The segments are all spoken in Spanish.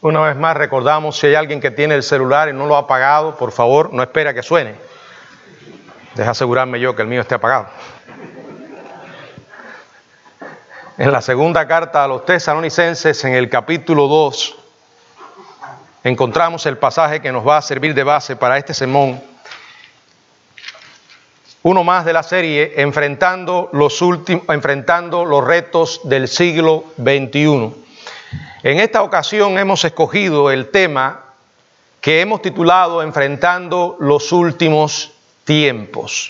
Una vez más recordamos, si hay alguien que tiene el celular y no lo ha apagado, por favor, no espere a que suene. Deja asegurarme yo que el mío esté apagado. En la segunda carta a los Tesalonicenses, en el capítulo 2, encontramos el pasaje que nos va a servir de base para este sermón. Uno más de la serie, enfrentando los retos del siglo XXI. En esta ocasión hemos escogido el tema que hemos titulado Enfrentando los últimos tiempos.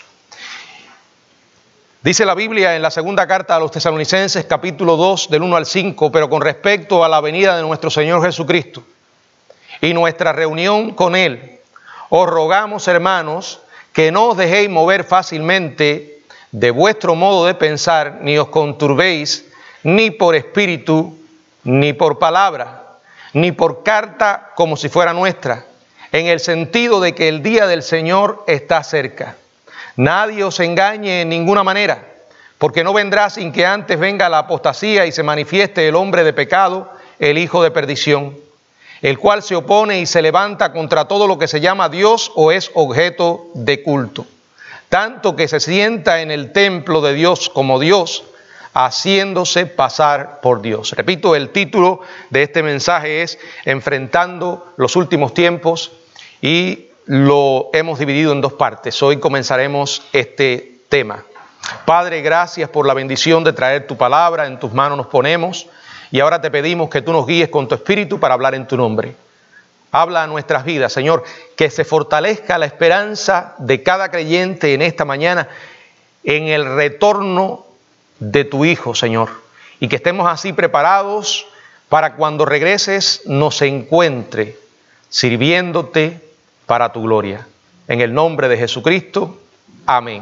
Dice la Biblia en la segunda carta a los Tesalonicenses, capítulo 2, del 1 al 5, pero con respecto a la venida de nuestro Señor Jesucristo y nuestra reunión con Él, os rogamos, hermanos, que no os dejéis mover fácilmente de vuestro modo de pensar, ni os conturbéis, ni por espíritu, ni por palabra, ni por carta como si fuera nuestra, en el sentido de que el día del Señor está cerca. Nadie os engañe en ninguna manera, porque no vendrá sin que antes venga la apostasía y se manifieste el hombre de pecado, el hijo de perdición, el cual se opone y se levanta contra todo lo que se llama Dios o es objeto de culto, tanto que se sienta en el templo de Dios como Dios, haciéndose pasar por Dios. Repito, el título de este mensaje es Enfrentando los últimos tiempos y lo hemos dividido en dos partes. Hoy comenzaremos este tema. Padre, gracias por la bendición de traer tu palabra, en tus manos nos ponemos y ahora te pedimos que tú nos guíes con tu espíritu para hablar en tu nombre. Habla a nuestras vidas, Señor, que se fortalezca la esperanza de cada creyente en esta mañana en el retorno de tu Hijo, Señor, y que estemos así preparados para cuando regreses nos encuentre sirviéndote para tu gloria. En el nombre de Jesucristo, amén.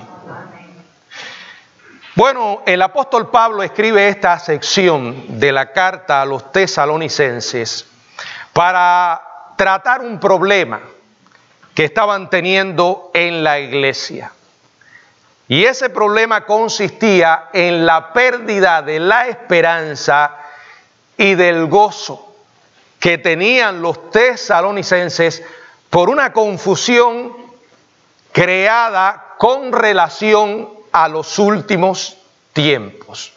Bueno, el apóstol Pablo escribe esta sección de la carta a los Tesalonicenses para tratar un problema que estaban teniendo en la iglesia. Y ese problema consistía en la pérdida de la esperanza y del gozo que tenían los tesalonicenses por una confusión creada con relación a los últimos tiempos.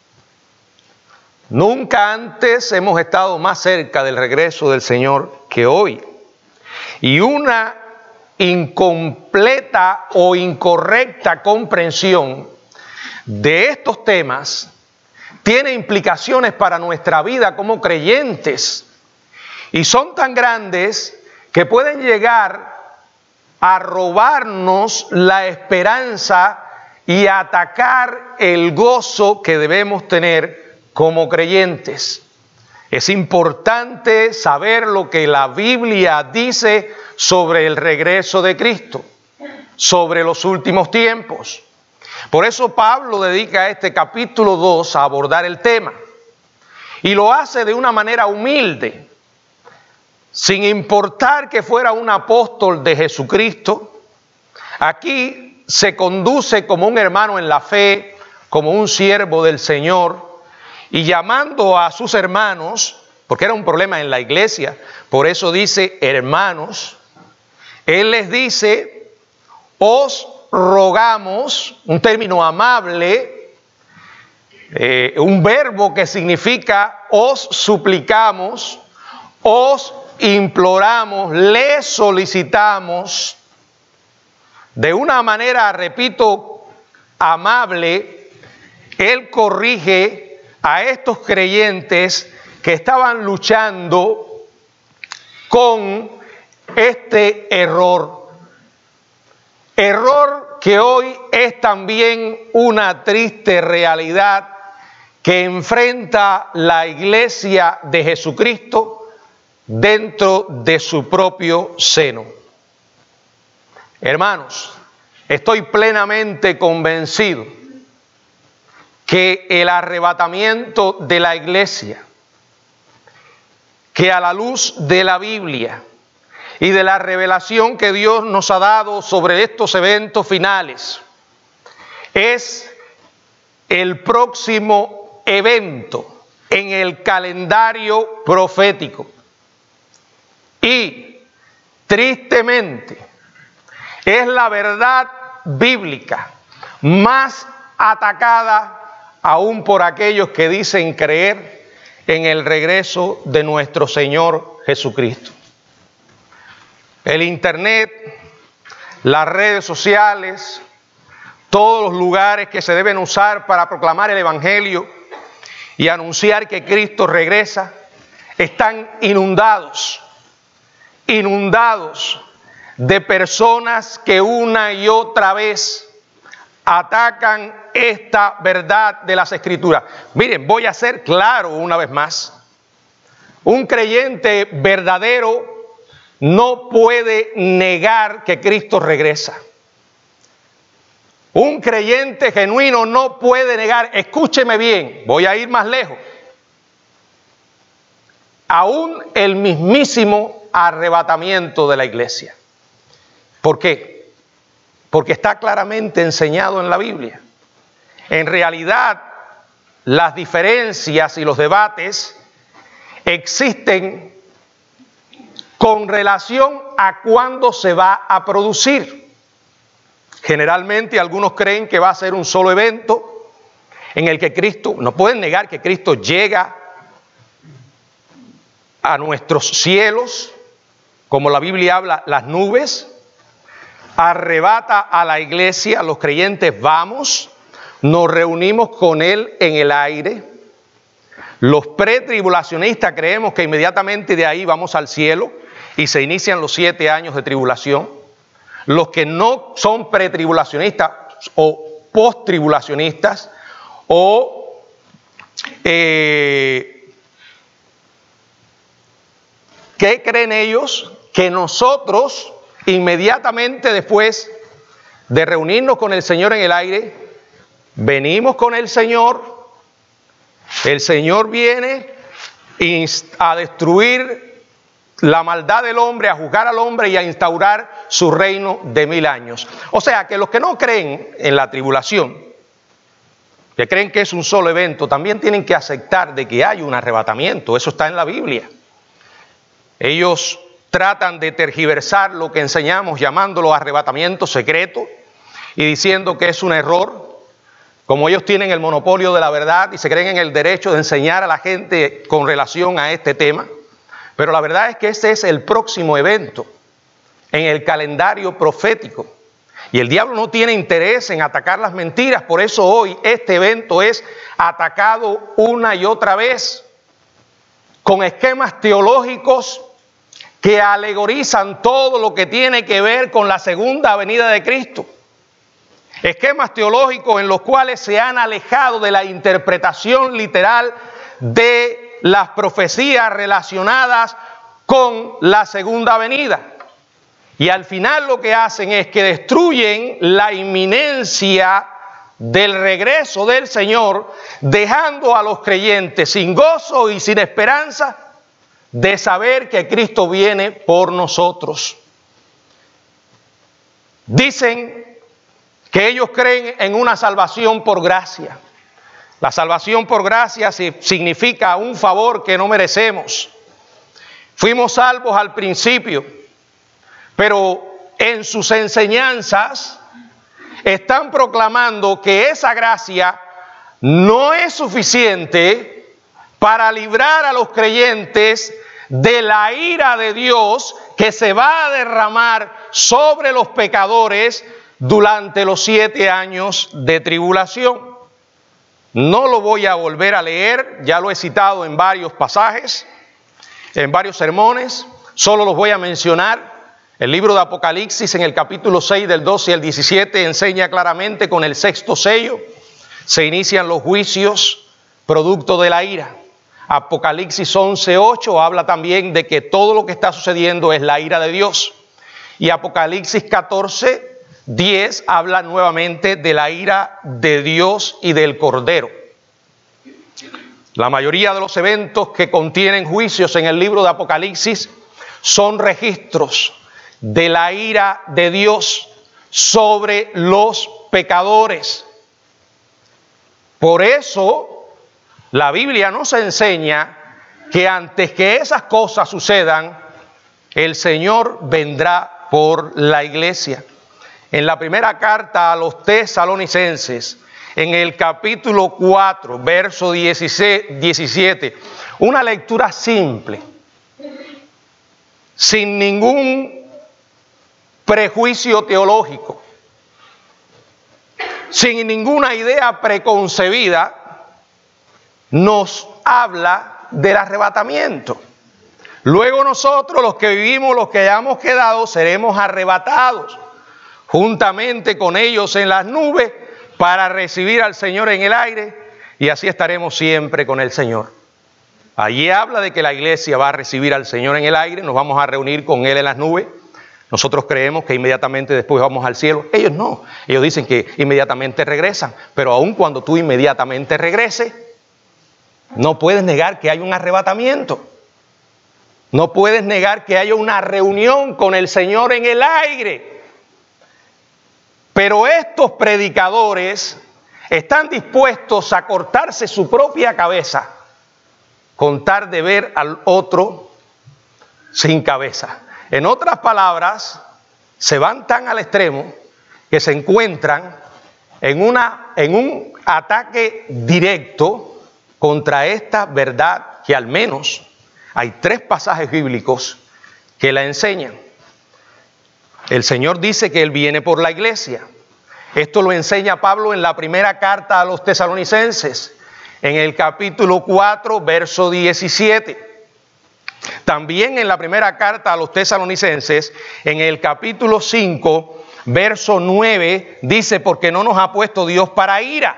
Nunca antes hemos estado más cerca del regreso del Señor que hoy. Y una incompleta o incorrecta comprensión de estos temas tiene implicaciones para nuestra vida como creyentes y son tan grandes que pueden llegar a robarnos la esperanza y a atacar el gozo que debemos tener como creyentes. Es importante saber lo que la Biblia dice sobre el regreso de Cristo, sobre los últimos tiempos. Por eso Pablo dedica este capítulo 2 a abordar el tema. Y lo hace de una manera humilde, sin importar que fuera un apóstol de Jesucristo. Aquí se conduce como un hermano en la fe, como un siervo del Señor, y llamando a sus hermanos, porque era un problema en la iglesia, por eso dice hermanos, él les dice, os rogamos, un término amable, un verbo que significa os suplicamos, os imploramos, les solicitamos, de una manera, repito, amable, él corrige a estos creyentes que estaban luchando con este error. Error que hoy es también una triste realidad que enfrenta la iglesia de Jesucristo dentro de su propio seno. Hermanos, estoy plenamente convencido que el arrebatamiento de la iglesia, que a la luz de la Biblia y de la revelación que Dios nos ha dado sobre estos eventos finales, es el próximo evento en el calendario profético. Y tristemente es la verdad bíblica más atacada aún por aquellos que dicen creer en el regreso de nuestro Señor Jesucristo. El internet, las redes sociales, todos los lugares que se deben usar para proclamar el Evangelio y anunciar que Cristo regresa, están inundados de personas que una y otra vez atacan esta verdad de las Escrituras. Miren, voy a ser claro una vez más. Un creyente verdadero no puede negar que Cristo regresa. Un creyente genuino no puede negar, escúcheme bien, voy a ir más lejos, aún el mismísimo arrebatamiento de la iglesia. ¿Por qué? Porque está claramente enseñado en la Biblia. En realidad, las diferencias y los debates existen con relación a cuándo se va a producir. Generalmente algunos creen que va a ser un solo evento en el que Cristo, no pueden negar que Cristo llega a nuestros cielos, como la Biblia habla, las nubes, arrebata a la iglesia, los creyentes vamos, nos reunimos con Él en el aire. Los pretribulacionistas creemos que inmediatamente de ahí vamos al cielo y se inician los 7 años de tribulación. Los que no son pretribulacionistas o posttribulacionistas o ¿qué creen ellos? Que nosotros inmediatamente después de reunirnos con el Señor en el aire, venimos con el Señor viene a destruir la maldad del hombre, a juzgar al hombre y a instaurar su reino de 1000 años. O sea que los que no creen en la tribulación, que creen que es un solo evento, también tienen que aceptar de que hay un arrebatamiento. Eso está en la Biblia. Ellos tratan de tergiversar lo que enseñamos llamándolo arrebatamiento secreto y diciendo que es un error. Como ellos tienen el monopolio de la verdad y se creen en el derecho de enseñar a la gente con relación a este tema. Pero la verdad es que este es el próximo evento en el calendario profético. Y el diablo no tiene interés en atacar las mentiras. Por eso hoy este evento es atacado una y otra vez con esquemas teológicos que alegorizan todo lo que tiene que ver con la segunda venida de Cristo. Esquemas teológicos en los cuales se han alejado de la interpretación literal de las profecías relacionadas con la segunda venida. Y al final lo que hacen es que destruyen la inminencia del regreso del Señor, dejando a los creyentes sin gozo y sin esperanza de saber que Cristo viene por nosotros. Dicen que ellos creen en una salvación por gracia. La salvación por gracia significa un favor que no merecemos. Fuimos salvos al principio, pero en sus enseñanzas están proclamando que esa gracia no es suficiente para librar a los creyentes de la ira de Dios que se va a derramar sobre los pecadores durante los 7 años de tribulación. No lo voy a volver a leer, ya lo he citado en varios pasajes, en varios sermones, solo los voy a mencionar. El libro de Apocalipsis en el capítulo 6 del 12 al 17 enseña claramente con el 6º sello, se inician los juicios producto de la ira. Apocalipsis 11:8 habla también de que todo lo que está sucediendo es la ira de Dios. Y Apocalipsis 14:10 habla nuevamente de la ira de Dios y del Cordero. La mayoría de los eventos que contienen juicios en el libro de Apocalipsis son registros de la ira de Dios sobre los pecadores. Por eso la Biblia nos enseña que antes que esas cosas sucedan, el Señor vendrá por la iglesia. En la primera carta a los Tesalonicenses, en el capítulo 4, verso 17, una lectura simple, sin ningún prejuicio teológico, sin ninguna idea preconcebida, nos habla del arrebatamiento. Luego nosotros, los que vivimos, los que hayamos quedado, seremos arrebatados juntamente con ellos en las nubes para recibir al Señor en el aire, y así estaremos siempre con el Señor. Allí habla de que la iglesia va a recibir al Señor en el aire, nos vamos a reunir con Él en las nubes. Nosotros creemos que inmediatamente después vamos al cielo. Ellos no, ellos dicen que inmediatamente regresan, pero aun cuando tú inmediatamente regreses, no puedes negar que hay un arrebatamiento. No puedes negar que haya una reunión con el Señor en el aire. Pero estos predicadores están dispuestos a cortarse su propia cabeza con tal de ver al otro sin cabeza. En otras palabras, se van tan al extremo que se encuentran en un ataque directo contra esta verdad que al menos hay 3 pasajes bíblicos que la enseñan. El Señor dice que Él viene por la iglesia. Esto lo enseña Pablo en la primera carta a los Tesalonicenses, en el capítulo 4, verso 17. También en la primera carta a los Tesalonicenses, en el capítulo 5, verso 9, dice: porque no nos ha puesto Dios para ira,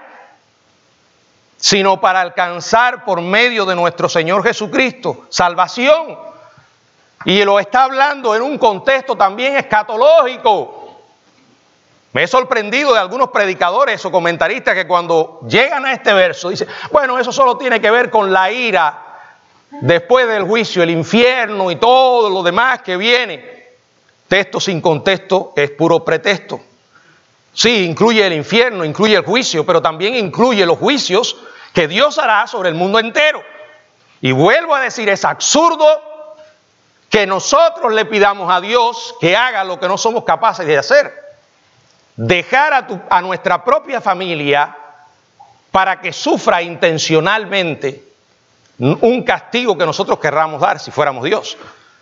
sino para alcanzar por medio de nuestro Señor Jesucristo salvación. Y lo está hablando en un contexto también escatológico. Me he sorprendido de algunos predicadores o comentaristas que cuando llegan a este verso dicen: bueno, eso solo tiene que ver con la ira después del juicio, el infierno y todo lo demás que viene. Texto sin contexto es puro pretexto. Sí, incluye el infierno, incluye el juicio, pero también incluye los juicios que Dios hará sobre el mundo entero. Y vuelvo a decir, es absurdo que nosotros le pidamos a Dios que haga lo que no somos capaces de hacer. Dejar a nuestra propia familia para que sufra intencionalmente un castigo que nosotros querramos dar si fuéramos Dios.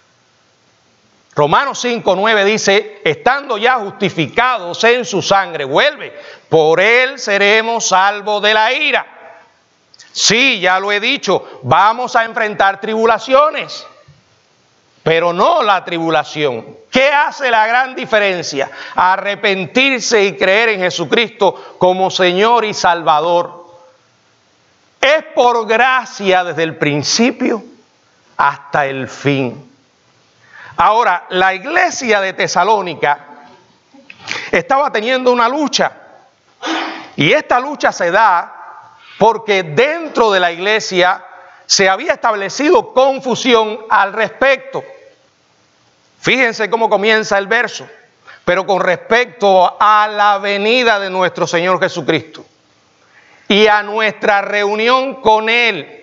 Romanos 5:9 dice: estando ya justificados en su sangre, vuelve, por Él seremos salvos de la ira. Sí, ya lo he dicho, vamos a enfrentar tribulaciones, pero no la tribulación. ¿Qué hace la gran diferencia? Arrepentirse y creer en Jesucristo como Señor y Salvador. Es por gracia desde el principio hasta el fin. Ahora, la iglesia de Tesalónica estaba teniendo una lucha, y esta lucha se da porque dentro de la iglesia se había establecido confusión al respecto. Fíjense cómo comienza el verso: pero con respecto a la venida de nuestro Señor Jesucristo y a nuestra reunión con Él.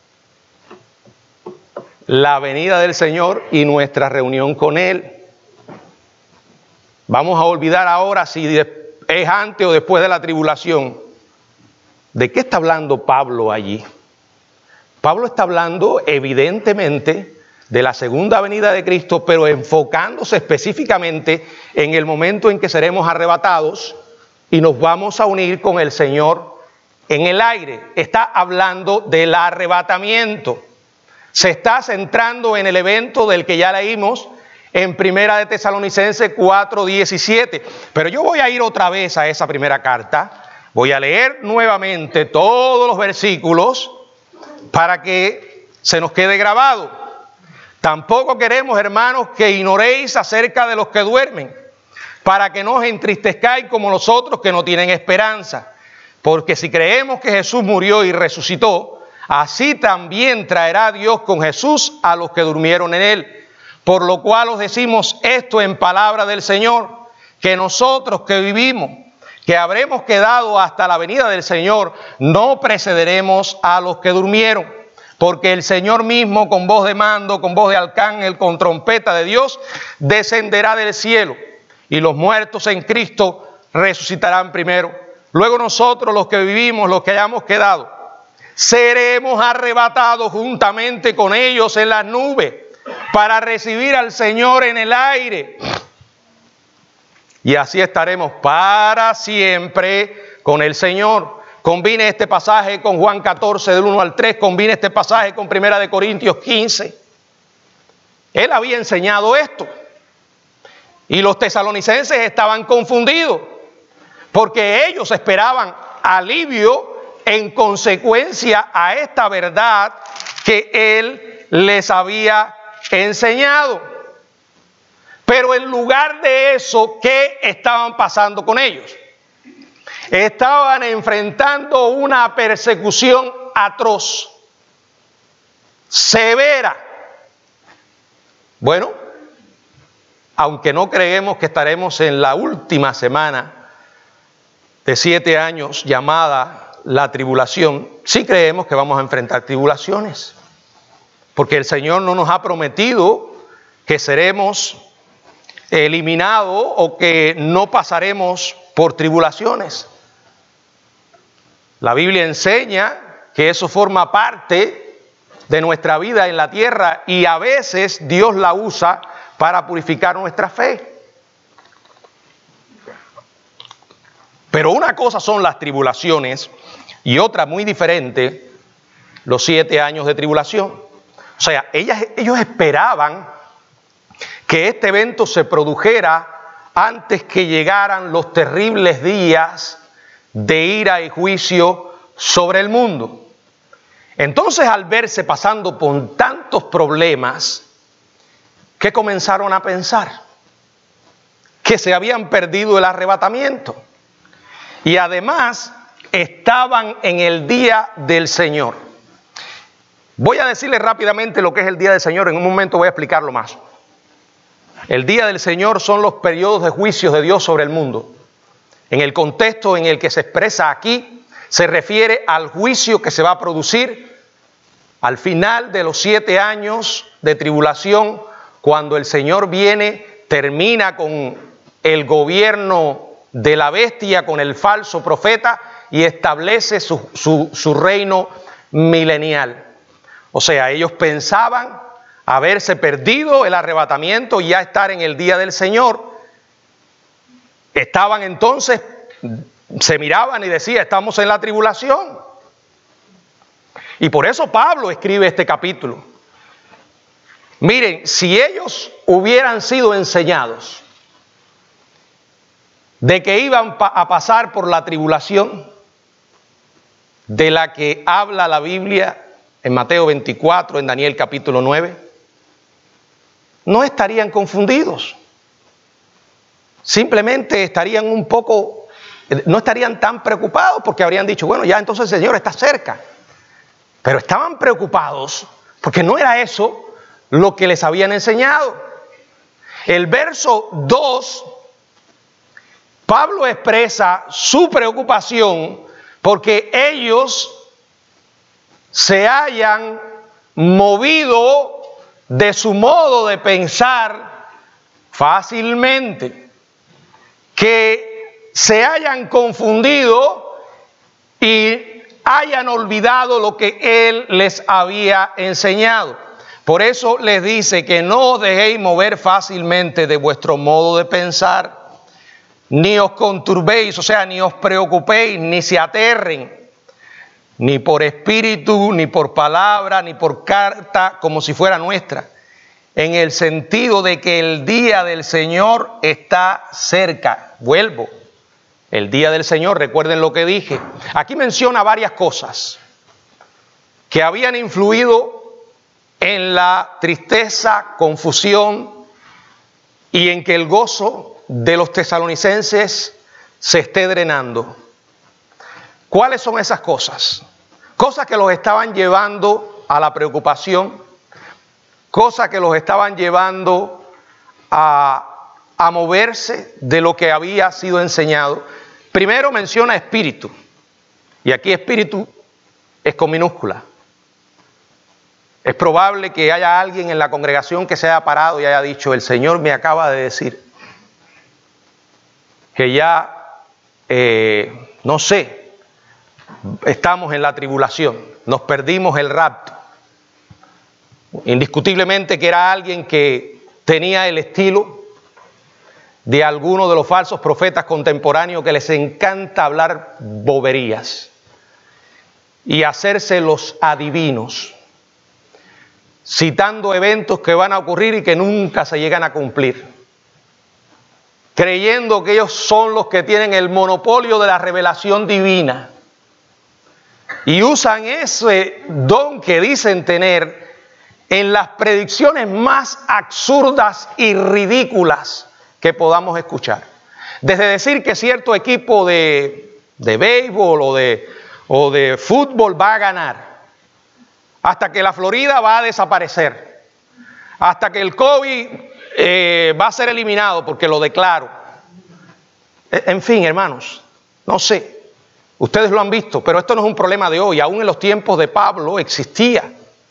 La venida del Señor y nuestra reunión con Él. Vamos a olvidar ahora si es antes o después de la tribulación. ¿De qué está hablando Pablo allí? Pablo está hablando evidentemente de la segunda venida de Cristo, pero enfocándose específicamente en el momento en que seremos arrebatados y nos vamos a unir con el Señor en el aire. Está hablando del arrebatamiento. Se está centrando en el evento del que ya leímos en Primera de Tesalonicenses 4:17. Pero yo voy a ir otra vez a esa primera carta. Voy a leer nuevamente todos los versículos para que se nos quede grabado. Tampoco queremos, hermanos, que ignoréis acerca de los que duermen, para que no os entristezcáis como los otros que no tienen esperanza. Porque si creemos que Jesús murió y resucitó, así también traerá Dios con Jesús a los que durmieron en Él. Por lo cual os decimos esto en palabra del Señor, que nosotros que vivimos, que habremos quedado hasta la venida del Señor, no precederemos a los que durmieron. porque el Señor mismo, con voz de mando, con voz de arcángel, con trompeta de Dios, descenderá del cielo, y los muertos en Cristo resucitarán primero. Luego nosotros, los que vivimos, los que hayamos quedado, seremos arrebatados juntamente con ellos en las nubes para recibir al Señor en el aire. Y así estaremos para siempre con el Señor. Combine este pasaje con Juan 14, del 1 al 3. Combine este pasaje con 1 Corintios 15. Él había enseñado esto. Y los tesalonicenses estaban confundidos, porque ellos esperaban alivio en consecuencia a esta verdad que Él les había enseñado. Pero en lugar de eso, ¿qué estaban pasando con ellos? Estaban enfrentando una persecución atroz, severa. Bueno, aunque no creemos que estaremos en la última semana de 7 años llamada la tribulación, sí creemos que vamos a enfrentar tribulaciones, porque el Señor no nos ha prometido que seremos eliminados o que no pasaremos por tribulaciones. La Biblia enseña que eso forma parte de nuestra vida en la tierra y a veces Dios la usa para purificar nuestra fe. Pero una cosa son las tribulaciones y otra muy diferente, los 7 años de tribulación. O sea, ellos esperaban que este evento se produjera antes que llegaran los terribles días de ira y juicio sobre el mundo. Entonces, al verse pasando por tantos problemas, ¿qué comenzaron a pensar? Que se habían perdido el arrebatamiento. Y además, estaban en el día del Señor. Voy a decirles rápidamente lo que es el día del Señor. En un momento voy a explicarlo más. El día del Señor son los periodos de juicios de Dios sobre el mundo. En el contexto en el que se expresa aquí, se refiere al juicio que se va a producir al final de los 7 años de tribulación, cuando el Señor viene, termina con el gobierno de la bestia, con el falso profeta, y establece su reino milenial. O sea, ellos pensaban haberse perdido el arrebatamiento y ya estar en el día del Señor. Estaban entonces, se miraban y decían, estamos en la tribulación. Y por eso Pablo escribe este capítulo. Miren, si ellos hubieran sido enseñados de que iban a pasar por la tribulación de la que habla la Biblia en Mateo 24, en Daniel capítulo 9, no estarían confundidos. Simplemente estarían no estarían tan preocupados, porque habrían dicho, bueno, ya entonces el Señor está cerca. Pero estaban preocupados porque no era eso lo que les habían enseñado. El verso 2, Pablo expresa su preocupación porque ellos se hayan movido de su modo de pensar fácilmente, que se hayan confundido y hayan olvidado lo que Él les había enseñado. Por eso les dice que no os dejéis mover fácilmente de vuestro modo de pensar, ni os conturbéis, o sea, ni os preocupéis, ni se aterren, ni por espíritu, ni por palabra, ni por carta, como si fuera nuestra, en el sentido de que el día del Señor está cerca. Vuelvo. El día del Señor, recuerden lo que dije. Aquí menciona varias cosas que habían influido en la tristeza, confusión y en que el gozo de los tesalonicenses se esté drenando. ¿Cuáles son esas cosas? Cosas que los estaban llevando a la preocupación, cosas que los estaban llevando a moverse de lo que había sido enseñado. Primero menciona espíritu, y aquí espíritu es con minúscula. Es probable que haya alguien en la congregación que se haya parado y haya dicho, el Señor me acaba de decir que ya, no sé, estamos en la tribulación, nos perdimos el rapto. Indiscutiblemente que era alguien que tenía el estilo de algunos de los falsos profetas contemporáneos que les encanta hablar boberías y hacerse los adivinos, citando eventos que van a ocurrir y que nunca se llegan a cumplir, creyendo que ellos son los que tienen el monopolio de la revelación divina y usan ese don que dicen tener en las predicciones más absurdas y ridículas que podamos escuchar. Desde decir que cierto equipo de béisbol o de fútbol va a ganar, hasta que la Florida va a desaparecer, hasta que el COVID va a ser eliminado porque lo declaro. En fin, hermanos, no sé, ustedes lo han visto, pero esto no es un problema de hoy. Aún en los tiempos de Pablo existía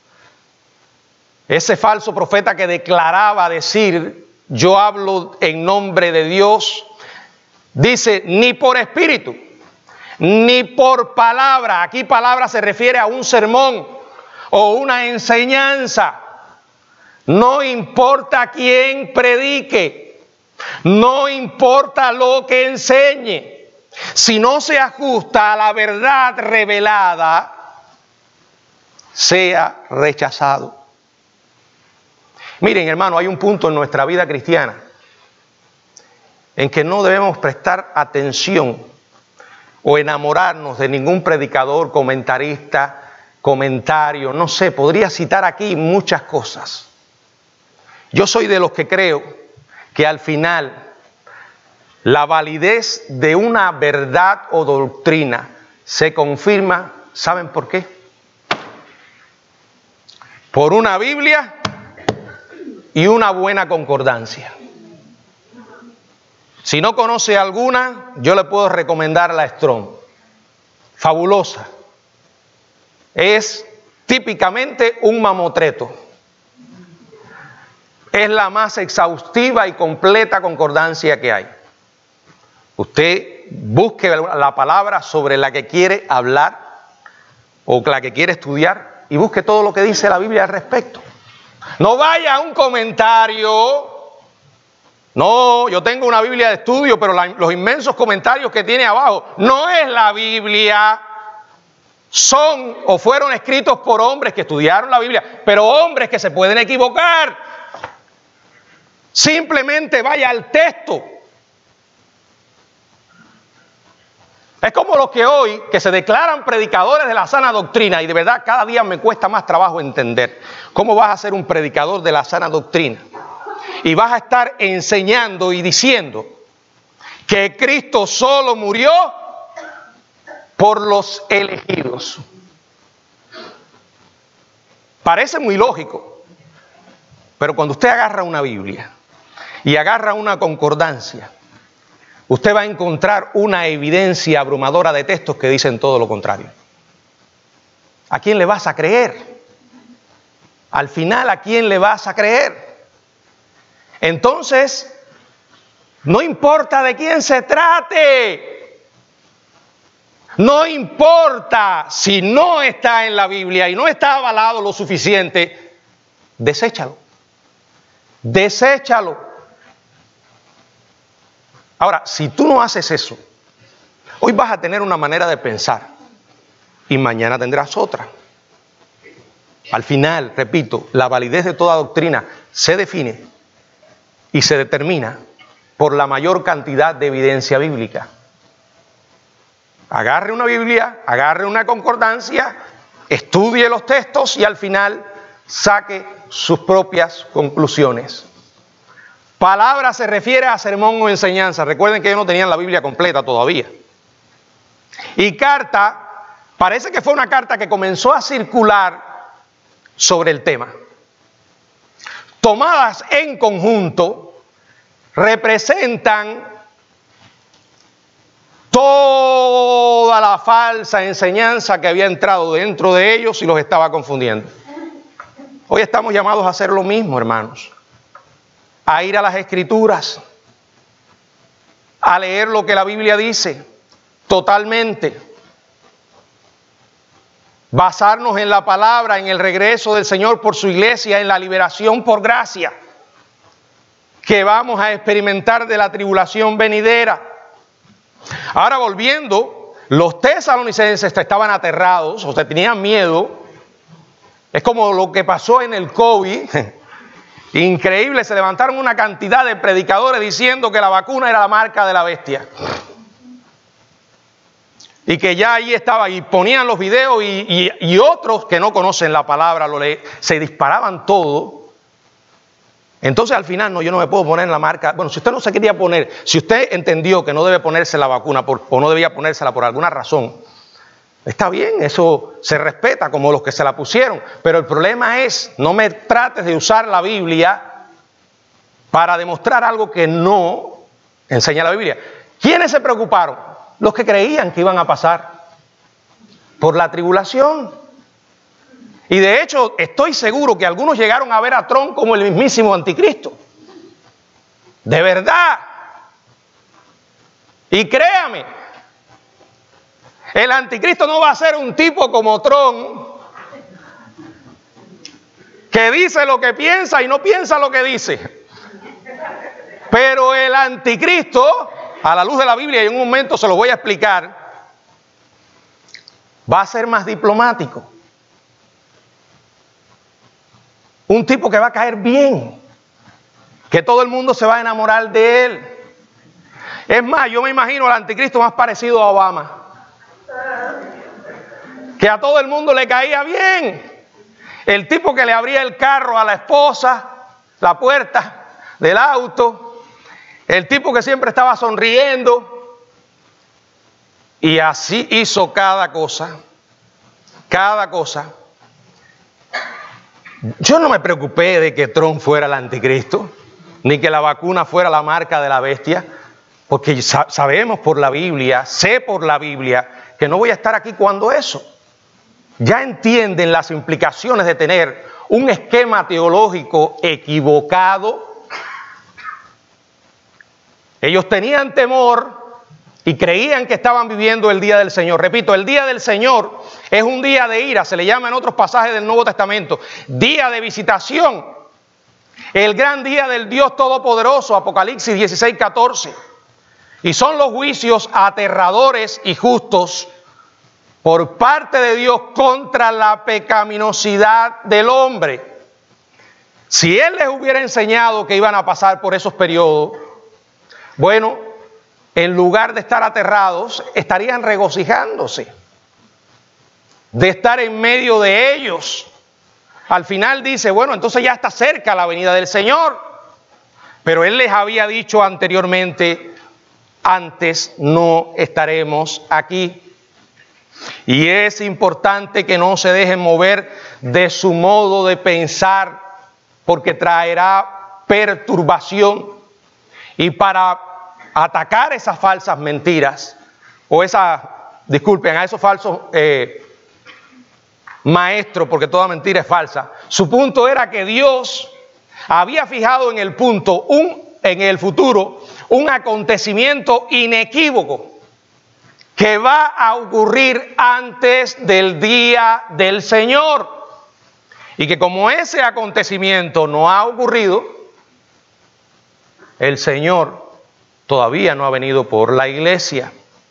ese falso profeta que declaraba decir, yo hablo en nombre de Dios. Dice, ni por espíritu, ni por palabra. Aquí palabra se refiere a un sermón o una enseñanza. No importa quién predique, no importa lo que enseñe, si no se ajusta a la verdad revelada, sea rechazado. Miren, hermano, hay un punto en nuestra vida cristiana en que no debemos prestar atención o enamorarnos de ningún predicador, comentarista, comentario, no sé, podría citar aquí muchas cosas. Yo soy de los que creo que al final la validez de una verdad o doctrina se confirma, ¿saben por qué? Por una Biblia y una buena concordancia. Si no conoce alguna, yo le puedo recomendar la Strong. Fabulosa. Es típicamente un mamotreto. Es la más exhaustiva y completa concordancia que hay. Usted busque la palabra sobre la que quiere hablar o la que quiere estudiar y busque todo lo que dice la Biblia al respecto. No vaya a un comentario. No, yo tengo una Biblia de estudio, pero los inmensos comentarios que tiene abajo no es la Biblia. Son o fueron escritos por hombres que estudiaron la Biblia, pero hombres que se pueden equivocar. Simplemente vaya al texto. Es como los que hoy, que se declaran predicadores de la sana doctrina, y de verdad cada día me cuesta más trabajo entender cómo vas a ser un predicador de la sana doctrina y vas a estar enseñando y diciendo que Cristo solo murió por los elegidos. Parece muy lógico, pero cuando usted agarra una Biblia y agarra una concordancia, usted va a encontrar una evidencia abrumadora de textos que dicen todo lo contrario. ¿A quién le vas a creer? Al final, ¿a quién le vas a creer? Entonces, no importa de quién se trate. No importa si no está en la Biblia y no está avalado lo suficiente, deséchalo. Deséchalo. Ahora, si tú no haces eso, hoy vas a tener una manera de pensar y mañana tendrás otra. Al final, repito, la validez de toda doctrina se define y se determina por la mayor cantidad de evidencia bíblica. Agarre una Biblia, agarre una concordancia, estudie los textos y al final saque sus propias conclusiones. Palabra se refiere a sermón o enseñanza. Recuerden que ellos no tenían la Biblia completa todavía. Y carta, parece que fue una carta que comenzó a circular sobre el tema. Tomadas en conjunto, representan toda la falsa enseñanza que había entrado dentro de ellos y los estaba confundiendo. Hoy estamos llamados a hacer lo mismo, hermanos. A ir a las Escrituras, a leer lo que la Biblia dice totalmente. Basarnos en la palabra, en el regreso del Señor por su iglesia, en la liberación por gracia que vamos a experimentar de la tribulación venidera. Ahora volviendo, los tesalonicenses estaban aterrados, o sea, tenían miedo. Es como lo que pasó en el COVID. Increíble, se levantaron una cantidad de predicadores diciendo que la vacuna era la marca de la bestia. Y que ya ahí estaba, y ponían los videos y otros que no conocen la palabra, se disparaban todo. Entonces al final, no, yo no me puedo poner la marca. Bueno, si usted no se quería poner, si usted entendió que no debe ponerse la vacuna o no debía ponérsela por alguna razón, está bien, eso se respeta como los que se la pusieron. Pero el problema es, no me trates de usar la Biblia para demostrar algo que no enseña la Biblia. ¿Quiénes se preocuparon? Los que creían que iban a pasar por la tribulación. Y de hecho, estoy seguro que algunos llegaron a ver a Trump como el mismísimo anticristo. De verdad. Y créame, el anticristo no va a ser un tipo como Trump, que dice lo que piensa y no piensa lo que dice. Pero el anticristo, a la luz de la Biblia, y en un momento se lo voy a explicar, va a ser más diplomático. Un tipo que va a caer bien, que todo el mundo se va a enamorar de él. Es más, yo me imagino al anticristo más parecido a Obama, que a todo el mundo le caía bien. El tipo que le abría el carro a la esposa, la puerta del auto, el tipo que siempre estaba sonriendo. Y así hizo cada cosa, cada cosa. Yo no me preocupé de que Trump fuera el anticristo, ni que la vacuna fuera la marca de la bestia, porque sabemos por la Biblia, sé por la Biblia, que no voy a estar aquí cuando eso. Ya entienden las implicaciones de tener un esquema teológico equivocado. Ellos tenían temor y creían que estaban viviendo el día del Señor. Repito, el día del Señor es un día de ira, se le llama en otros pasajes del Nuevo Testamento, día de visitación, el gran día del Dios Todopoderoso, Apocalipsis 16:14. Y son los juicios aterradores y justos por parte de Dios contra la pecaminosidad del hombre. Si Él les hubiera enseñado que iban a pasar por esos periodos, bueno, en lugar de estar aterrados, estarían regocijándose de estar en medio de ellos. Al final dice, bueno, entonces ya está cerca la venida del Señor. Pero Él les había dicho anteriormente, antes no estaremos aquí. Y es importante que no se dejen mover de su modo de pensar, porque traerá perturbación. Y para atacar esas falsas mentiras, o a esos falsos maestros, porque toda mentira es falsa. Su punto era que Dios había fijado en el futuro, un acontecimiento inequívoco que va a ocurrir antes del día del Señor. Y que como ese acontecimiento no ha ocurrido, el Señor todavía no ha venido por la iglesia.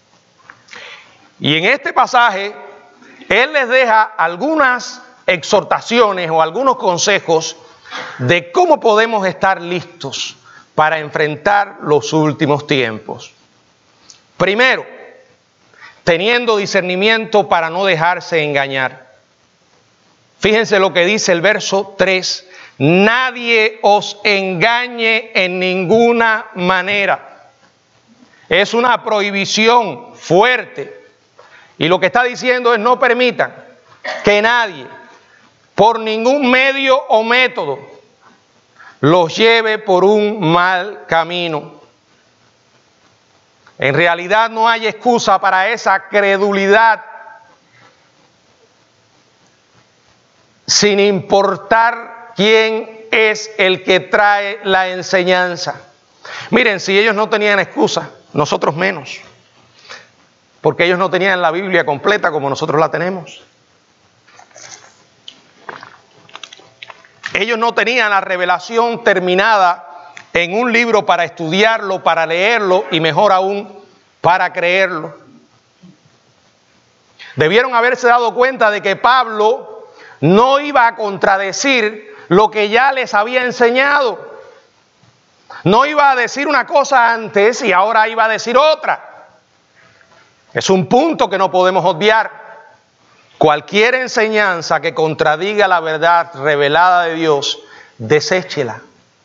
Y en este pasaje, Él les deja algunas exhortaciones o algunos consejos de cómo podemos estar listos para enfrentar los últimos tiempos. Primero, teniendo discernimiento para no dejarse engañar. Fíjense lo que dice el verso 3. Nadie os engañe en ninguna manera. Es una prohibición fuerte. Y lo que está diciendo es no permitan que nadie, por ningún medio o método, los lleve por un mal camino. En realidad no hay excusa para esa credulidad, sin importar quién es el que trae la enseñanza. Miren, si ellos no tenían excusa, nosotros menos. Porque ellos no tenían la Biblia completa como nosotros la tenemos. Ellos no tenían la revelación terminada en un libro para estudiarlo, para leerlo y mejor aún, para creerlo. Debieron haberse dado cuenta de que Pablo no iba a contradecir lo que ya les había enseñado. No iba a decir una cosa antes y ahora iba a decir otra. Es un punto que no podemos obviar. Cualquier enseñanza que contradiga la verdad revelada de Dios, deséchela.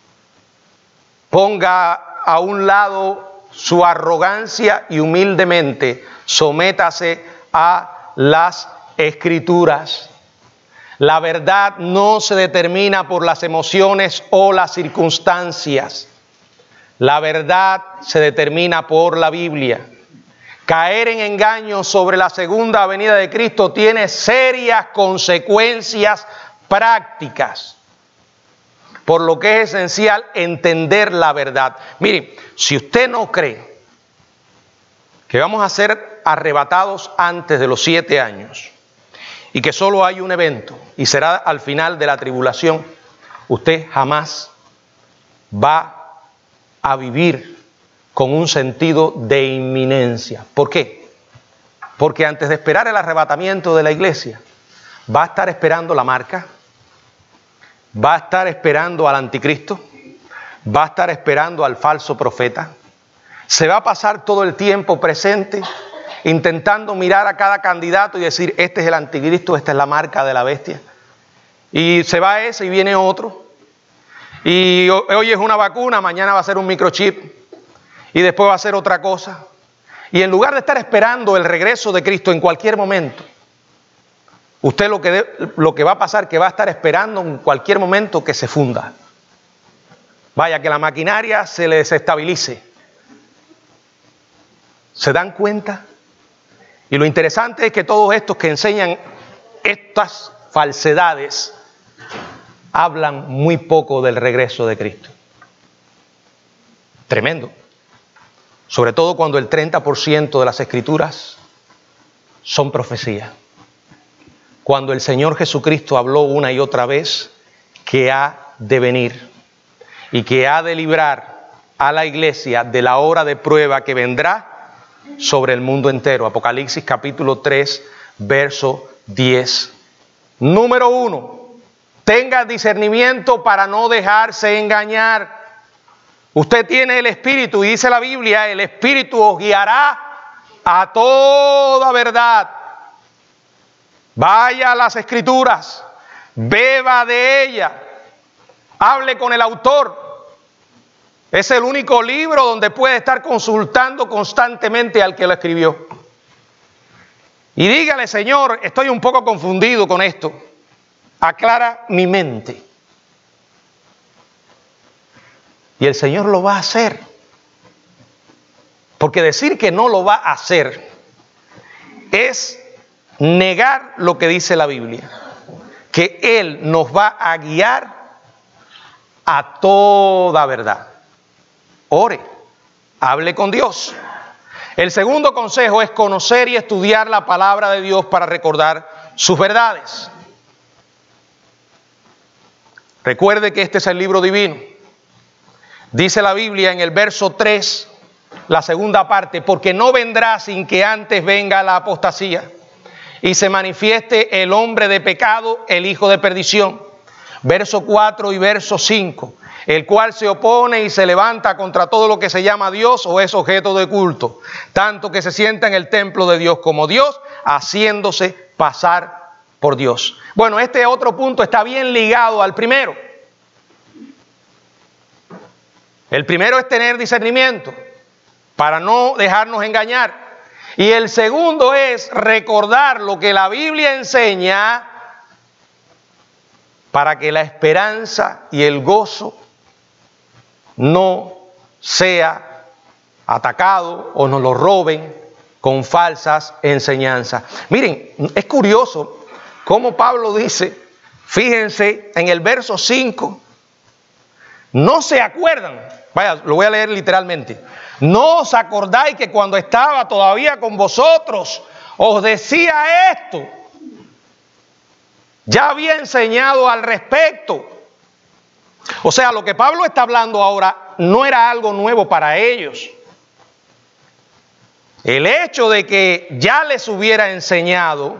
Ponga a un lado su arrogancia y humildemente sométase a las Escrituras. La verdad no se determina por las emociones o las circunstancias. La verdad se determina por la Biblia. Caer en engaño sobre la segunda venida de Cristo tiene serias consecuencias prácticas, por lo que es esencial entender la verdad. Miren, si usted no cree que vamos a ser arrebatados antes de los 7 años y que solo hay un evento y será al final de la tribulación, usted jamás va a vivir con un sentido de inminencia. ¿Por qué? Porque antes de esperar el arrebatamiento de la iglesia, va a estar esperando la marca, va a estar esperando al anticristo, va a estar esperando al falso profeta, se va a pasar todo el tiempo presente intentando mirar a cada candidato y decir, este es el anticristo, esta es la marca de la bestia. Y se va ese y viene otro. Y hoy es una vacuna, mañana va a ser un microchip. Y después va a ser otra cosa. Y en lugar de estar esperando el regreso de Cristo en cualquier momento, usted lo que va a pasar es que va a estar esperando en cualquier momento que se funda. Vaya, que la maquinaria se le desestabilice. ¿Se dan cuenta? Y lo interesante es que todos estos que enseñan estas falsedades hablan muy poco del regreso de Cristo. Tremendo. Sobre todo cuando el 30% de las Escrituras son profecías. Cuando el Señor Jesucristo habló una y otra vez que ha de venir y que ha de librar a la iglesia de la hora de prueba que vendrá sobre el mundo entero. Apocalipsis capítulo 3, verso 10. Número 1. Tenga discernimiento para no dejarse engañar. Usted tiene el Espíritu y dice la Biblia, el Espíritu os guiará a toda verdad. Vaya a las Escrituras, beba de ella, hable con el autor. Es el único libro donde puede estar consultando constantemente al que lo escribió. Y dígale, Señor, estoy un poco confundido con esto. Aclara mi mente. Y el Señor lo va a hacer. Porque decir que no lo va a hacer es negar lo que dice la Biblia. Que Él nos va a guiar a toda verdad. Ore, hable con Dios. El segundo consejo es conocer y estudiar la palabra de Dios para recordar sus verdades. Recuerde que este es el libro divino. Dice la Biblia en el verso 3, la segunda parte, porque no vendrá sin que antes venga la apostasía y se manifieste el hombre de pecado, el hijo de perdición. Verso 4 y verso 5, el cual se opone y se levanta contra todo lo que se llama Dios o es objeto de culto, tanto que se sienta en el templo de Dios como Dios, haciéndose pasar por Dios. Bueno, este otro punto está bien ligado al primero. El primero es tener discernimiento para no dejarnos engañar. Y el segundo es recordar lo que la Biblia enseña para que la esperanza y el gozo no sea atacado o nos lo roben con falsas enseñanzas. Miren, es curioso cómo Pablo dice Fíjense en el verso 5. No se acuerdan. Vaya, lo voy a leer literalmente. No os acordáis que cuando estaba todavía con vosotros os decía esto. Ya había enseñado al respecto. O sea, lo que Pablo está hablando ahora no era algo nuevo para ellos. El hecho de que ya les hubiera enseñado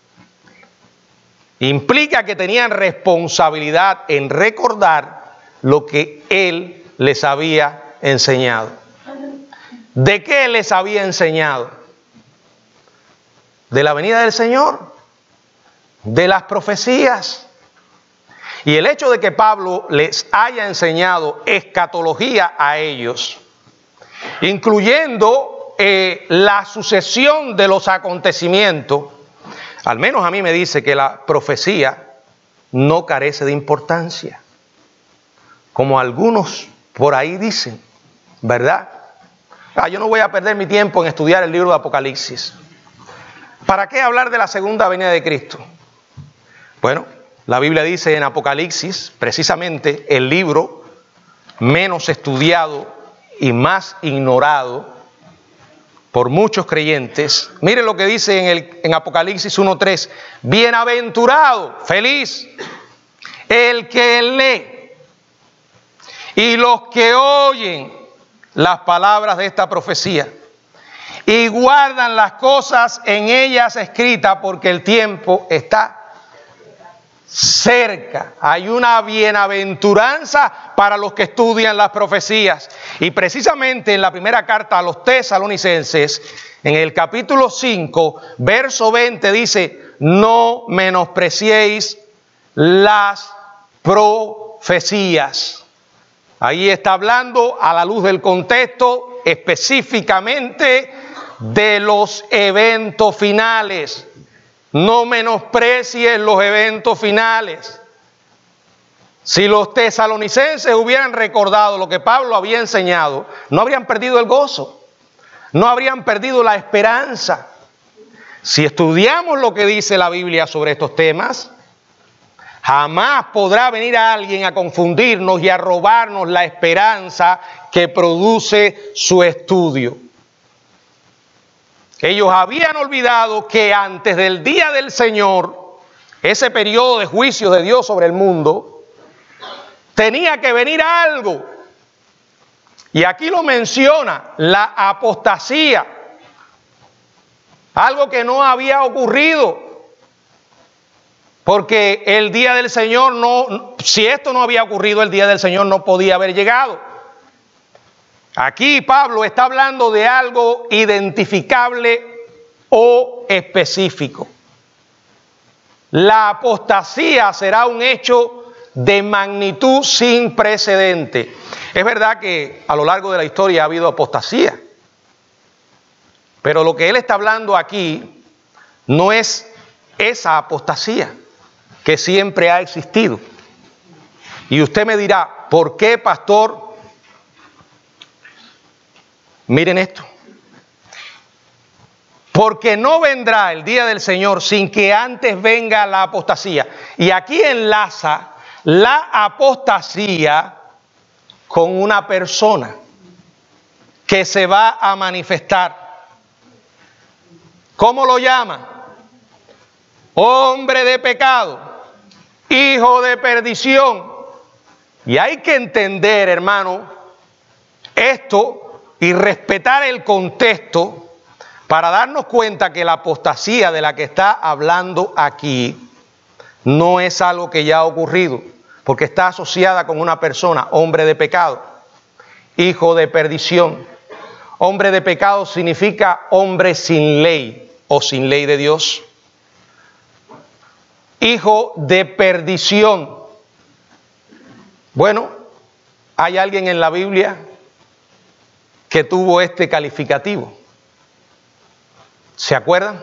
implica que tenían responsabilidad en recordar lo que él les había enseñado. ¿De qué les había enseñado? De la venida del Señor, de las profecías. Y el hecho de que Pablo les haya enseñado escatología a ellos, incluyendo la sucesión de los acontecimientos, al menos a mí me dice que la profecía no carece de importancia, como algunos por ahí dicen, ¿verdad? Yo no voy a perder mi tiempo en estudiar el libro de Apocalipsis. ¿Para qué hablar de la segunda venida de Cristo? Bueno, la Biblia dice en Apocalipsis, precisamente el libro menos estudiado y más ignorado por muchos creyentes. Miren lo que dice en Apocalipsis 1:3. Bienaventurado, feliz, el que lee y los que oyen las palabras de esta profecía y guardan las cosas en ellas escritas, porque el tiempo está cerca. Hay una bienaventuranza para los que estudian las profecías. Y precisamente en la primera carta a los Tesalonicenses, en el capítulo 5, verso 20, dice: no menospreciéis las profecías. Ahí está hablando, a la luz del contexto, específicamente de los eventos finales. No menosprecies los eventos finales. Si los tesalonicenses hubieran recordado lo que Pablo había enseñado, no habrían perdido el gozo, no habrían perdido la esperanza. Si estudiamos lo que dice la Biblia sobre estos temas, jamás podrá venir alguien a confundirnos y a robarnos la esperanza que produce su estudio. Ellos habían olvidado que antes del día del Señor, ese periodo de juicio de Dios sobre el mundo, tenía que venir algo. Y aquí lo menciona, la apostasía. Algo que no había ocurrido. Porque el día del Señor no, si esto no había ocurrido, el día del Señor no podía haber llegado. Aquí Pablo está hablando de algo identificable o específico. La apostasía será un hecho de magnitud sin precedente. Es verdad que a lo largo de la historia ha habido apostasía, pero lo que él está hablando aquí no es esa apostasía que siempre ha existido. Y usted me dirá, ¿por qué, pastor? Miren esto. Porque no vendrá el día del Señor sin que antes venga la apostasía. Y aquí enlaza la apostasía con una persona que se va a manifestar. ¿Cómo lo llama? Hombre de pecado, hijo de perdición. Y hay que entender, hermano, esto y respetar el contexto para darnos cuenta que la apostasía de la que está hablando aquí no es algo que ya ha ocurrido, porque está asociada con una persona, hombre de pecado, hijo de perdición. Hombre de pecado significa hombre sin ley o sin ley de Dios. Hijo de perdición. Bueno, hay alguien en la Biblia que tuvo este calificativo. ¿Se acuerdan?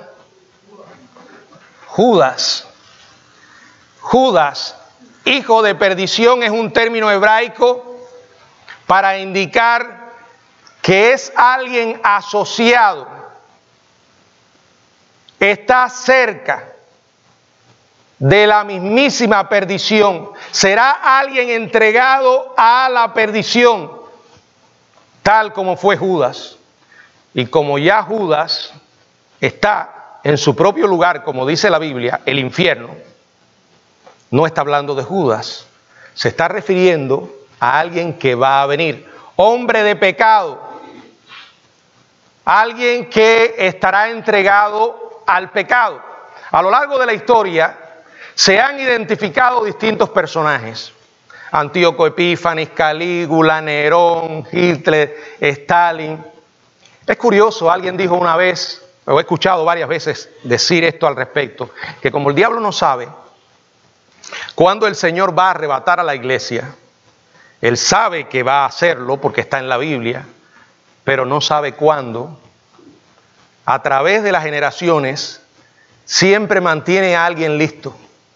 Judas. Judas, hijo de perdición, es un término hebraico para indicar que es alguien asociado, está cerca de la mismísima perdición. Será alguien entregado a la perdición, tal como fue Judas. Y como ya Judas está en su propio lugar, como dice la Biblia, el infierno, no está hablando de Judas, se está refiriendo a alguien que va a venir, hombre de pecado, alguien que estará entregado al pecado. A lo largo de la historia se han identificado distintos personajes: Antíoco Epífanes, Calígula, Nerón, Hitler, Stalin. Es curioso, alguien dijo una vez, o he escuchado varias veces decir esto al respecto, que como el diablo no sabe cuándo el Señor va a arrebatar a la iglesia, él sabe que va a hacerlo porque está en la Biblia, pero no sabe cuándo. A través de las generaciones siempre mantiene a alguien listo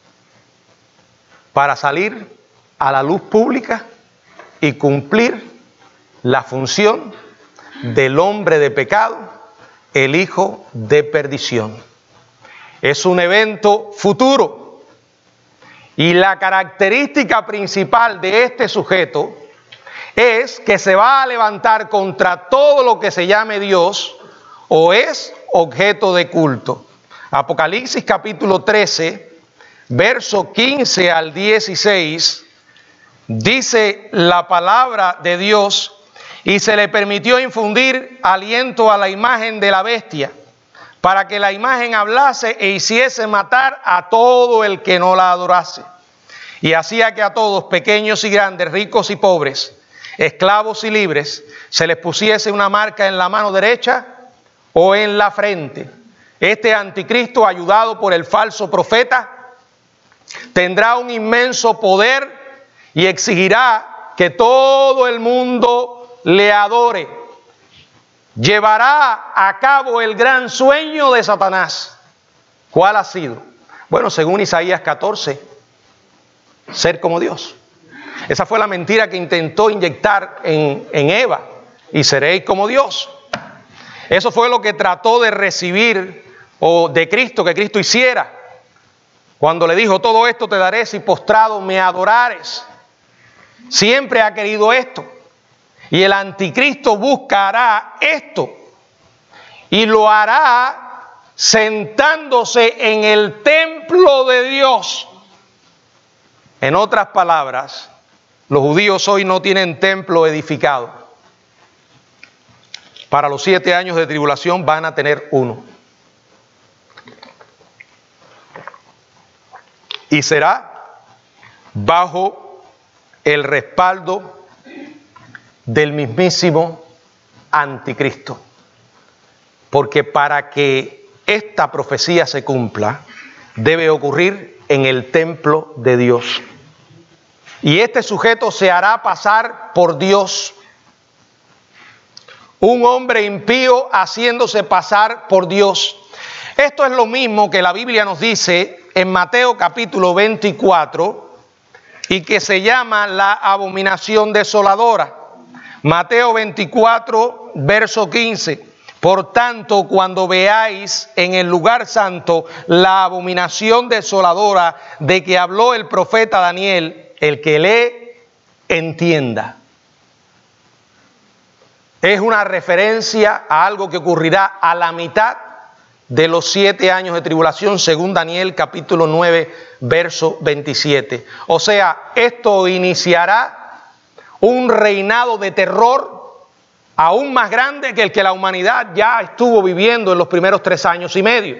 para salir a la luz pública y cumplir la función del hombre de pecado, el hijo de perdición. Es un evento futuro y la característica principal de este sujeto es que se va a levantar contra todo lo que se llame Dios o es objeto de culto. Apocalipsis capítulo 13, verso 15 al 16, dice la palabra de Dios: y se le permitió infundir aliento a la imagen de la bestia, para que la imagen hablase e hiciese matar a todo el que no la adorase. Y hacía que a todos, pequeños y grandes, ricos y pobres, esclavos y libres, se les pusiese una marca en la mano derecha o en la frente. Este anticristo, ayudado por el falso profeta, tendrá un inmenso poder y exigirá que todo el mundo le adore. Llevará a cabo el gran sueño de Satanás. ¿Cuál ha sido? Bueno, según Isaías 14, ser como Dios. Esa fue la mentira que intentó inyectar en Eva: y seréis como Dios. Eso fue lo que trató de recibir o de Cristo, que Cristo hiciera, cuando le dijo: todo esto te daré si postrado me adorares. Siempre ha querido esto. Y el anticristo buscará esto y lo hará sentándose en el templo de Dios. En otras palabras, los judíos hoy no tienen templo edificado. Para los 7 años de tribulación van a tener uno. Y será bajo el respaldo del mismísimo anticristo. Porque para que esta profecía se cumpla, debe ocurrir en el templo de Dios. Y este sujeto se hará pasar por Dios. Un hombre impío haciéndose pasar por Dios. Esto es lo mismo que la Biblia nos dice en Mateo capítulo 24 y que se llama la abominación desoladora. Mateo 24, verso 15. Por tanto, cuando veáis en el lugar santo la abominación desoladora de que habló el profeta Daniel, el que lee, entienda. Es una referencia a algo que ocurrirá a la mitad de los 7 años de tribulación, según Daniel capítulo 9, verso 27. O sea, esto iniciará un reinado de terror aún más grande que el que la humanidad ya estuvo viviendo en los primeros 3 años y medio.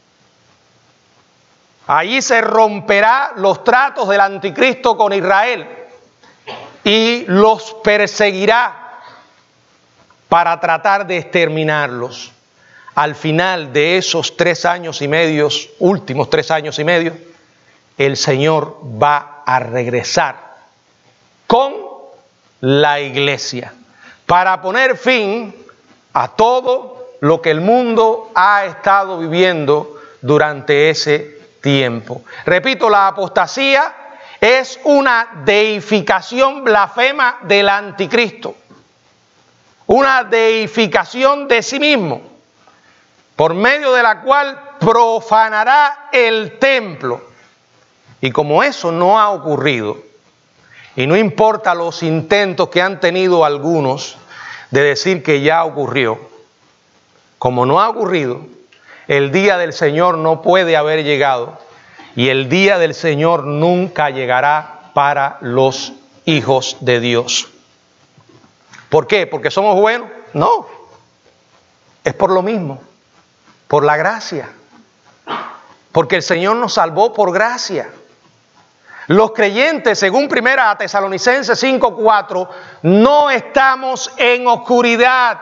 Allí se romperá los tratos del anticristo con Israel y los perseguirá para tratar de exterminarlos. Al final de esos 3 años y medio, últimos 3 años y medio, el Señor va a regresar con la iglesia para poner fin a todo lo que el mundo ha estado viviendo durante ese tiempo. Repito, la apostasía es una deificación blasfema del anticristo, una deificación de sí mismo, por medio de la cual profanará el templo Y como eso no ha ocurrido, y no importa los intentos que han tenido algunos de decir que ya ocurrió, como no ha ocurrido, el día del Señor no puede haber llegado y el día del Señor nunca llegará para los hijos de Dios. ¿Por qué? ¿Porque somos buenos? No, es por lo mismo, por la gracia, porque el Señor nos salvó por gracia. Los creyentes, según 1 Tesalonicenses 5:4, no estamos en oscuridad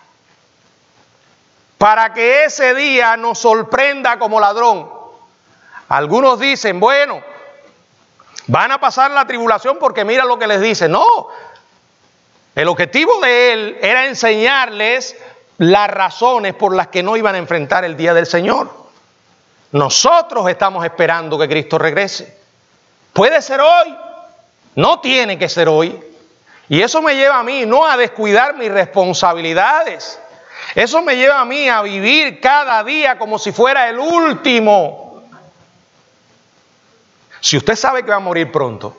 para que ese día nos sorprenda como ladrón. Algunos dicen, bueno, van a pasar la tribulación porque mira lo que les dice. No, el objetivo de él era enseñarles las razones por las que no iban a enfrentar el día del Señor. Nosotros estamos esperando que Cristo regrese. Puede ser hoy, no tiene que ser hoy. Y eso me lleva a mí no a descuidar mis responsabilidades. Eso me lleva a mí a vivir cada día como si fuera el último. Si usted sabe que va a morir pronto,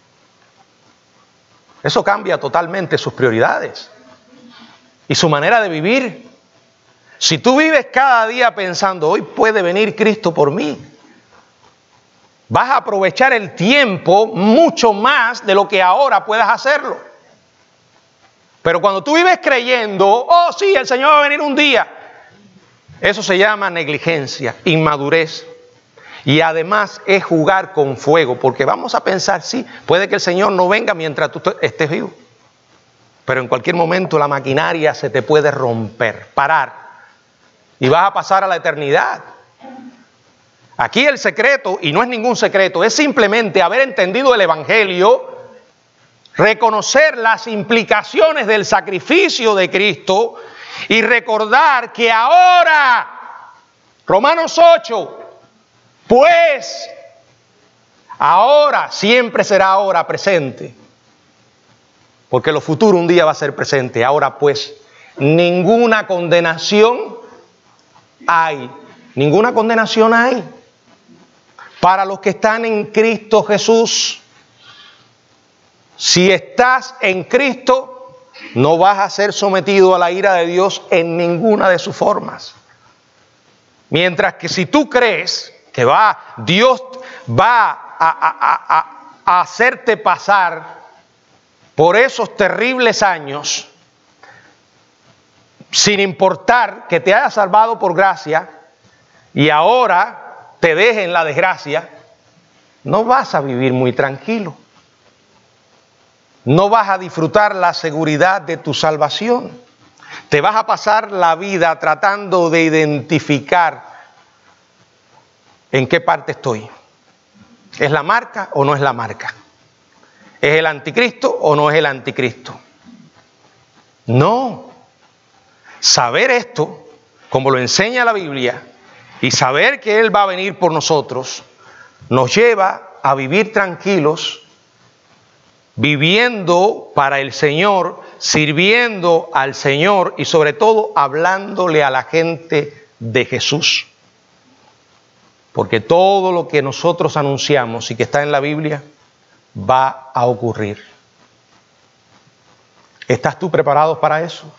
eso cambia totalmente sus prioridades y su manera de vivir. Si tú vives cada día pensando, hoy puede venir Cristo por mí, vas a aprovechar el tiempo mucho más de lo que ahora puedas hacerlo. Pero cuando tú vives creyendo, oh sí, el Señor va a venir un día, eso se llama negligencia, inmadurez. Y además es jugar con fuego, porque vamos a pensar, sí, puede que el Señor no venga mientras tú estés vivo. Pero en cualquier momento la maquinaria se te puede romper, parar, y vas a pasar a la eternidad. Aquí el secreto, y no es ningún secreto, es simplemente haber entendido el Evangelio, reconocer las implicaciones del sacrificio de Cristo y recordar que ahora, Romanos 8, pues, ahora siempre será ahora presente, porque lo futuro un día va a ser presente. Ahora pues, ninguna condenación hay, ninguna condenación hay para los que están en Cristo Jesús. Si estás en Cristo, no vas a ser sometido a la ira de Dios en ninguna de sus formas. Mientras que si tú crees que Dios va a hacerte pasar por esos terribles años, sin importar que te haya salvado por gracia y ahora te deje en la desgracia, no vas a vivir muy tranquilo. No vas a disfrutar la seguridad de tu salvación. Te vas a pasar la vida tratando de identificar en qué parte estoy. ¿Es la marca o no es la marca? ¿Es el anticristo o no es el anticristo? No. Saber esto, como lo enseña la Biblia, y saber que Él va a venir por nosotros, nos lleva a vivir tranquilos, viviendo para el Señor, sirviendo al Señor y sobre todo hablándole a la gente de Jesús. Porque todo lo que nosotros anunciamos y que está en la Biblia va a ocurrir. ¿Estás tú preparado para eso?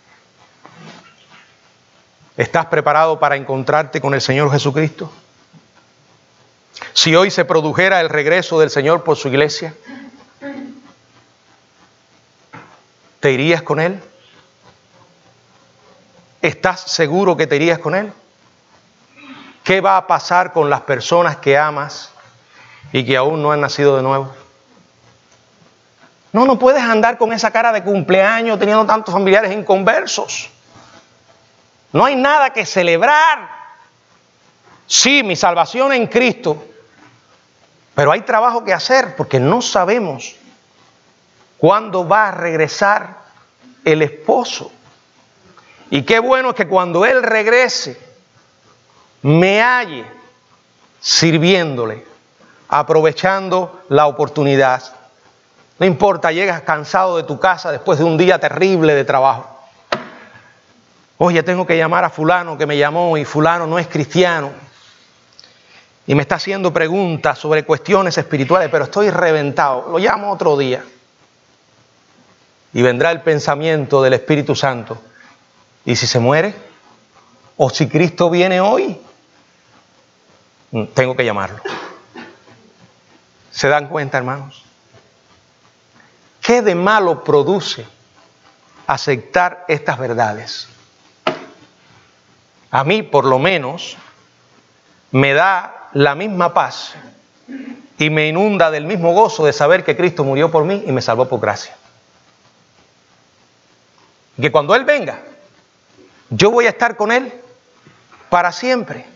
¿Estás preparado para encontrarte con el Señor Jesucristo? Si hoy se produjera el regreso del Señor por su iglesia, ¿te irías con Él? ¿Estás seguro que te irías con Él? ¿Qué va a pasar con las personas que amas y que aún no han nacido de nuevo? No puedes andar con esa cara de cumpleaños teniendo tantos familiares inconversos. No hay nada que celebrar. Sí, mi salvación en Cristo, pero hay trabajo que hacer porque no sabemos cuándo va a regresar el esposo. Y qué bueno es que cuando Él regrese, me halle sirviéndole, aprovechando la oportunidad. No importa, llegas cansado de tu casa después de un día terrible de trabajo. Oye, tengo que llamar a fulano que me llamó y fulano no es cristiano. y me está haciendo preguntas sobre cuestiones espirituales, pero estoy reventado, lo llamo otro día. Y vendrá el pensamiento del Espíritu Santo. ¿Y si se muere? ¿O si Cristo viene hoy? Tengo que llamarlo. ¿Se dan cuenta, hermanos? ¿Qué de malo produce aceptar estas verdades? A mí, por lo menos, me da la misma paz y me inunda del mismo gozo de saber que Cristo murió por mí y me salvó por gracia. Y que cuando Él venga, yo voy a estar con Él para siempre.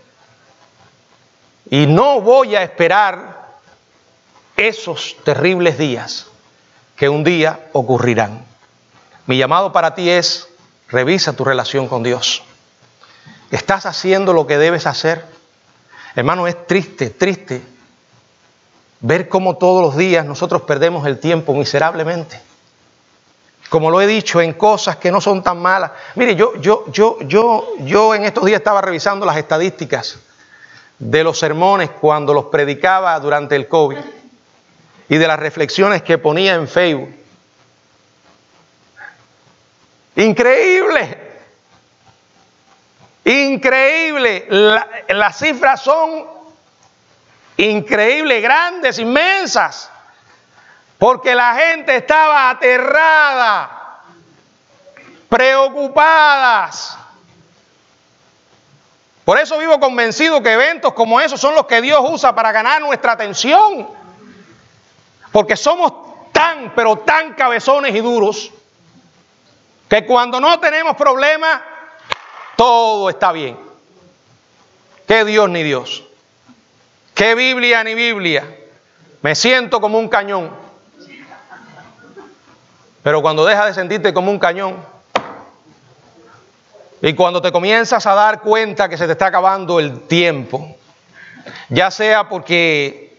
Y no voy a esperar esos terribles días que un día ocurrirán. Mi llamado para ti es: revisa tu relación con Dios. ¿Estás haciendo lo que debes hacer? Hermano, es triste ver cómo todos los días nosotros perdemos el tiempo miserablemente. Como lo he dicho, en cosas que no son tan malas. Mire, yo en estos días estaba revisando las estadísticas de los sermones cuando los predicaba durante el COVID y de las reflexiones que ponía en Facebook. Increíble. Increíble. Las cifras son increíbles, grandes, inmensas. Porque la gente estaba aterrada, preocupadas. Por eso vivo convencido que eventos como esos son los que Dios usa para ganar nuestra atención. Porque somos tan, pero tan cabezones y duros, que cuando no tenemos problemas, todo está bien. ¿Qué Dios ni Dios? ¿Qué Biblia ni Biblia? Me siento como un cañón. Pero cuando dejas de sentirte como un cañón y cuando te comienzas a dar cuenta que se te está acabando el tiempo, ya sea porque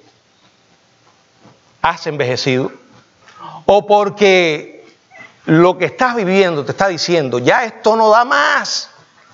has envejecido o porque lo que estás viviendo te está diciendo: ya esto no da más,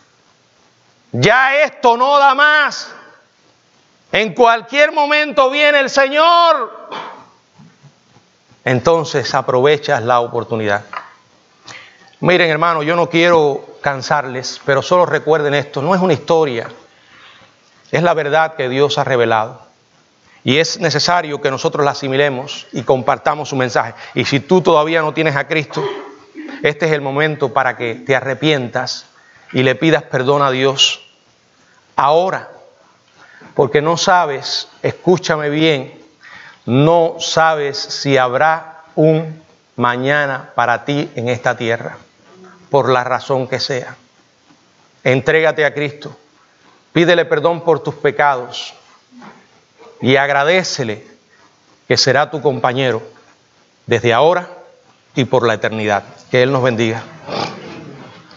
ya esto no da más, en cualquier momento viene el Señor. Entonces aprovechas la oportunidad. Miren, hermano, yo no quiero cansarles, pero solo recuerden esto: no es una historia, es la verdad que Dios ha revelado. Y es necesario que nosotros la asimilemos y compartamos su mensaje. Y si tú todavía no tienes a Cristo, este es el momento para que te arrepientas y le pidas perdón a Dios ahora. Porque no sabes, escúchame bien, no sabes si habrá un mañana para ti en esta tierra, por la razón que sea. Entrégate a Cristo, pídele perdón por tus pecados y agradécele que será tu compañero desde ahora y por la eternidad. Que Él nos bendiga.